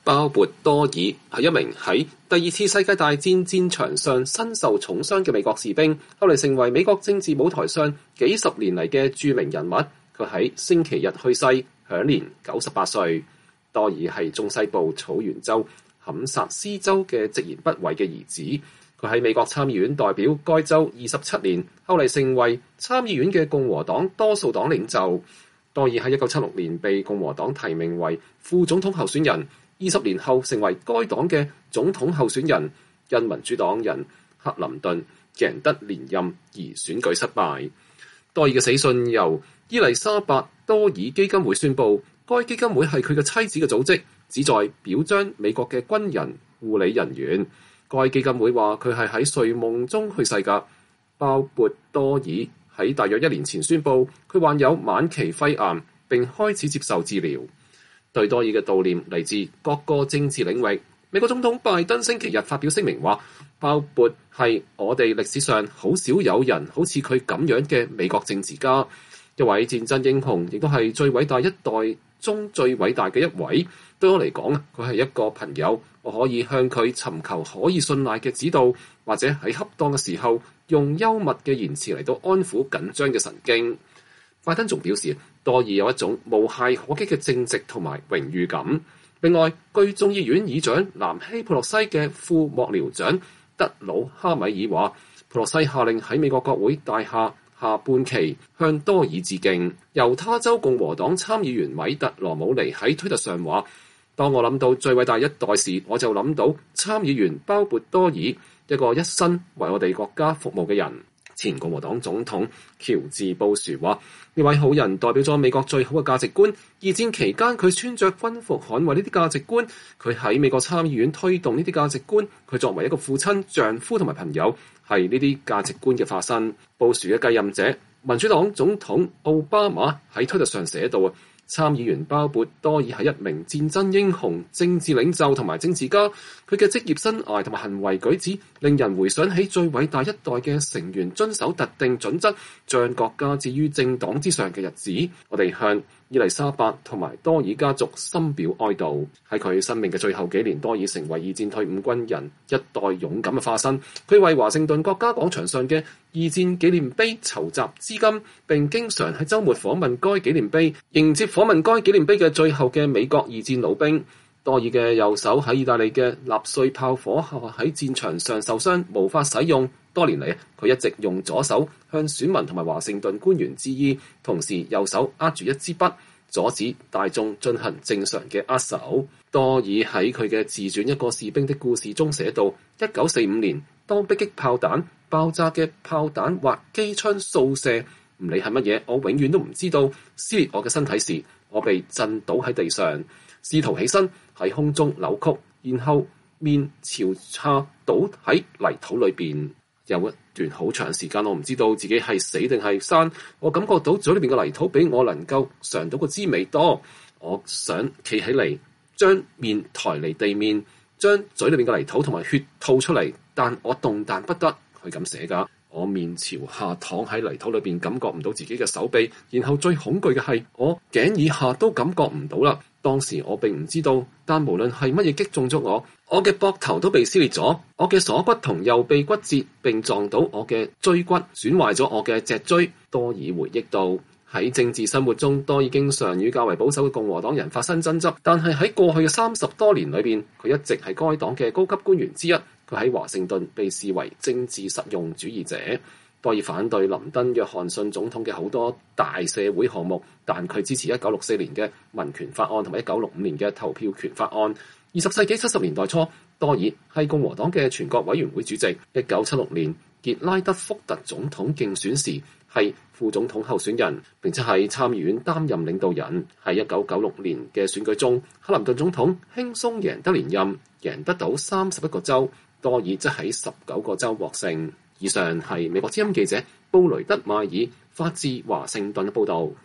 鮑勃多爾係一名喺第二次世界大戰戰場上身受重傷嘅美國士兵，後嚟成為美國政治舞台上幾十年嚟嘅著名人物。佢喺星期日去世，享年98歲。多爾係中西部草原州堪薩斯州嘅直言不諱嘅兒子。佢喺美國參議院代表該州27年，後嚟成為參議院嘅共和黨多數黨領袖。多爾喺1976年被共和黨提名為副總統候選人，20年後成為該黨嘅總統候選人，因民主黨人克林頓贏得連任而選舉失敗。多爾嘅死訊由伊麗莎白多爾基金會宣佈，該基金會係佢嘅妻子嘅組織，旨在表彰美國嘅軍人、護理人員。該基金會話佢係喺睡夢中去世㗎。鮑勃多爾喺大約1年前宣佈，佢患有晚期肺癌並開始接受治療。對多爾嘅悼念嚟自各個政治領域。美國總統拜登星期日發表聲明話，鮑勃係我哋歷史上好少有人好似佢咁樣嘅美國政治家，一位戰爭英雄，亦都係最偉大一代中最偉大嘅一位。對我嚟講，佢係一個朋友，我可以向佢尋求可以信賴嘅指導，或者喺恰當嘅時候用幽默嘅言辭嚟到安撫緊張嘅神經。拜登仲表示，多爾有一種無懈可擊嘅正直同埋榮譽感。另外，據眾議院議長南希佩洛西嘅副幕僚長德魯哈米爾話，佩洛西下令喺美國國會大廈下半旗向多爾致敬。猶他州共和黨參議員米特羅姆尼喺推特上話，當我諗到最偉大一代時，我就諗到參議員鮑勃多爾，一個一生為我哋國家服務嘅人。前共和黨總統喬治布殊話，呢位好人代表咗美國最好嘅價值觀。二戰期間，佢穿着軍服捍衛呢啲價值觀，佢喺美國參議院推動呢啲價值觀，佢作為一個父親、丈夫同埋朋友，係呢啲價值觀嘅化身。布殊嘅繼任者民主黨總統奧巴馬喺推特上寫道，參議員鮑勃多爾係一名戰爭英雄、政治領袖同埋政治家，佢嘅職業生涯同埋行為舉止令人回想起最偉大一代嘅成員遵守特定準則，將國家置於政黨之上嘅日子。我哋向伊麗莎白同埋多爾家族深表哀悼。喺佢生命嘅最後幾年，多爾成為二戰退伍軍人一代勇敢嘅化身。佢為華盛頓國家廣場上嘅二戰紀念碑籌集資金，並經常喺週末訪問該紀念碑，迎接訪問該紀念碑嘅最後嘅美國二戰老兵。多爾嘅右手喺意大利嘅納粹炮火下喺戰場上受傷，無法使用。多年嚟，佢一直用左手向選民同埋華盛頓官員致意，同時右手握住一支筆，阻止大眾進行正常嘅握手。多爾喺佢嘅自傳《一個士兵的故事》中寫道：1945年，當迫擊炮彈、爆炸嘅炮彈或機槍掃射，唔理係乜嘢，我永遠都唔知道撕裂我嘅身體時，我被震倒喺地上，試圖起身喺空中扭曲，然後面朝下倒喺泥土裏邊。有一段好長時間，我唔知道自己係死定係生。我感覺到嘴裏邊嘅泥土比我能夠嘗到個滋味多。我想企起嚟，將面抬離地面，將嘴裏邊嘅泥土同埋血吐出嚟，但我動彈不得。佢咁寫㗎。我面朝下躺喺泥土裏邊，感覺唔到自己嘅手臂，然後最恐懼嘅係我頸以下都感覺唔到啦。當時我並唔知道，但無論係乜嘢擊中咗我嘅膊頭都被撕裂咗，我嘅鎖骨同右臂骨折，並撞到我嘅椎骨，損壞咗我嘅脊椎。多爾回憶到，喺政治生活中，多爾經常與較為保守嘅共和黨人發生爭執，但係喺過去嘅30多年裏邊，佢一直係該黨嘅高級官員之一。佢喺華盛頓被視為政治實用主義者。多爾反對林登·約翰遜總統嘅好多大社會項目，但佢支持1964年嘅民權法案同埋1965年嘅投票權法案。20世紀70年代初，多爾係共和黨嘅全國委員會主席。1976年傑拉德福特總統競選時係副總統候選人，並且喺參議院擔任領導人。喺1996年嘅選舉中，克林頓總統輕鬆贏得連任，贏得到31個州，多爾則喺19個州獲勝。以上係美國之音記者布雷德邁爾發自華盛頓嘅報導。